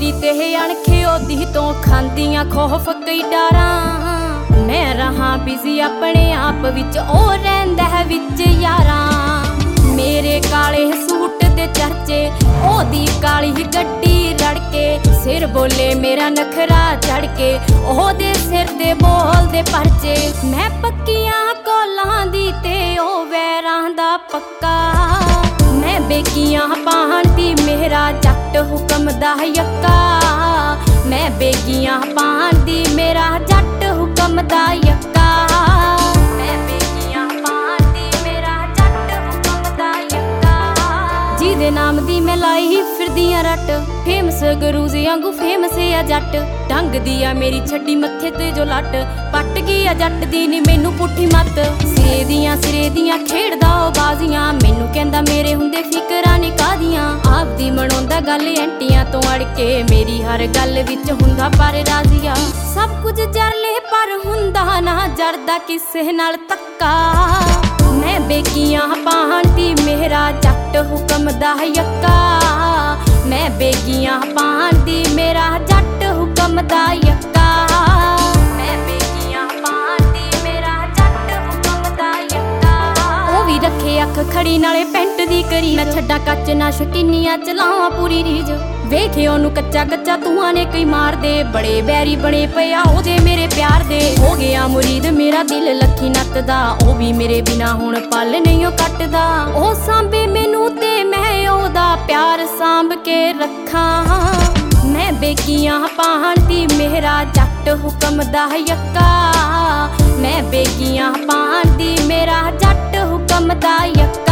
ਔਖੀ ਤੇ ਅਣਖੇ ਉਹਦੀ ਤੋਂ ਖਾਂਦੀਆਂ ਖੌਫ ਕਈ ਡਾਰਾਂ। ਮੈਂ ਰਹਾ ਬਿਜ਼ੀ ਆਪਣੇ ਆਪ ਵਿੱਚ, ਉਹ ਰਹਿੰਦਾ ਹੈ ਵਿੱਚ ਯਾਰਾਂ। ਮੇਰੇ ਕਾਲੇ ਸੂਟ ਦੇ ਚਰਚੇ, ਉਹਦੀ ਕਾਲੀ ਗੱਡੀ ਰੜਕੇ। ਸਿਰ ਬੋਲੇ ਮੇਰਾ ਨਖਰਾ ਚੜ ਕੇ, ਉਹਦੇ ਸਿਰ ਤੇ ਬੋਲਦੇ ਪਰਚੇ। ਮੈਂ ਪੱਕੀਆਂ ਕੋਲਾਂ ਦੀ ਤੇ ਉਹ ਵੈਰਾਂ ਦਾ ਪੱਕਾ। ਮੈਂ ਬੇਗੀਆਂ ਪਾਣਦੀ ਮੇਰਾ ਜੱਟ ਹੁਕਮ ਦਾ ਯੱਕਾ। ਮੈਂ ਬੇਗੀਆਂ ਪਾਣਦੀ ਮੇਰਾ ਜੱਟ ਹੁਕਮ ਦਾ ਯੱਕਾ। ਮੈਂ ਬੇਗੀਆਂ ਪਾਣਦੀ ਮੇਰਾ ਜੱਟ ਹੁਕਮ ਦਾ ਯੱਕਾ। ਜਿਹਦੇ ਨਾਮ ਦੀ ਮੈਂ ਲਾਈ ਫਿਰਦੀਆਂ ਰੱਟ, ਫੇਮਸ ਗਰੂਜ਼ੇ ਵਾਂਗੂ ਫੇਮਸ ਆ ਜੱਟ। ਡੰਗਦੀ ਆ ਮੇਰੀ ਛੱਡੀ ਮੱਥੇ ਤੇ ਜੋ ਲੱਟ, ਪੱਟ ਗਈ ਆ ਜੱਟ ਦੀ ਨੀ ਮੈਨੂੰ ਪੁੱਠੀ ਮੱਤ। ਸਿਰੇ ਦੀਆਂ ਖੇਡਦਾ ਉਹ ਬਾਜ਼ੀਆਂ, ਮੈਨੂੰ ਕਹਿੰਦਾ ਮੇਰੇ ਹੁੰਦੇ ਫਿਕਰਾਂ ਨੇ ਕਾਹਦੀਆਂ। ਆਪਦੀ ਮਨਾਉਂਦਾ ਗੱਲ ਐਂਟੀਆਂ ਤੋਂ ਅੜ ਕੇ, ਮੇਰੀ ਹਰ ਗੱਲ ਵਿੱਚ ਹੁੰਦਾ ਪਰ ਰਾਜ਼ੀਆ। ਸਭ ਕੁਝ ਜਰ ਲੈ ਪਰ ਹੁੰਦਾ ਨਾ ਜਰਦਾ ਕਿਸੇ ਨਾਲ ਧੱਕਾ। ਮੈਂ ਬੇਗੀਆਂ ਪਾਣਦੀ ਮੇਰਾ ਜੱਟ ਹੁਕਮ ਦਾ ਯੱਕਾ। ਮੈਂ ਬੇਗੀਆਂ ਪਾਣਦੀ ਮੇਰਾ ਜੱਟ ਹੁਕਮ ਦਾ ਯੱਕਾ। ਮੈਂ ਬੇਗੀਆਂ ਪਾਣਦੀ ਮੇਰਾ ਜੱਟ ਹੁਕਮ ਦਾ ਯੱਕਾ। ਉਹ ਵੀ ਰੱਖੇ ਅੱਖ ਖੜੀ ਨਾਲੇ ਪੈਂਟ ਦੀ ਕਰੀ। ਮੈਂ ਛੱਡਾਂ ਕੱਚ ਨਾ ਸ਼ਕੀਨੀਆਂ ਚਲਾਵਾਂ ਪੂਰੀ ਰੀਝ। ਵੇਖੇ ਉਹਨੂੰ ਕੱਚਾ ਕੱਚਾ ਧੂਆਂ ਨੇ ਕਈ ਮਾਰਦੇ। ਬੜੇ ਬੈਰੀ ਬਣੇ ਪਿਆ ਉਹਦੇ ਮੇਰੇ ਪਿਆਰ ਦੇ। ਹੋ ਗਿਆ ਮੁਰੀਦ ਮੇਰਾ ਦਿਲ ਲੱਖੀ ਨੱਤ ਦਾ, ਉਹ ਵੀ ਮੇਰੇ ਬਿਨਾ ਹੁਣ ਪਲ ਨਹੀਂ ਉਹ ਕੱਟਦਾ। ਉਹ ਸਾਂਭੇ ਮੈਨੂੰ ਤੇ ਮੈਂ ਉਹਦਾ ਪਿਆਰ ਸਾਂਭ ਕੇ ਰੱਖਾਂ। ਮੈਂ ਬੇਗੀਆਂ ਪਾਣਦੀ ਮੇਰਾ ਜੱਟ ਹੁਕਮ ਦਾ ਯੱਕਾ। ਮੈਂ ਬੇਗੀਆਂ ਪਾਣਦੀ ਮੇਰਾ ਜੱਟ ਹੁਕਮ ਦਾ ਯੱਕਾ।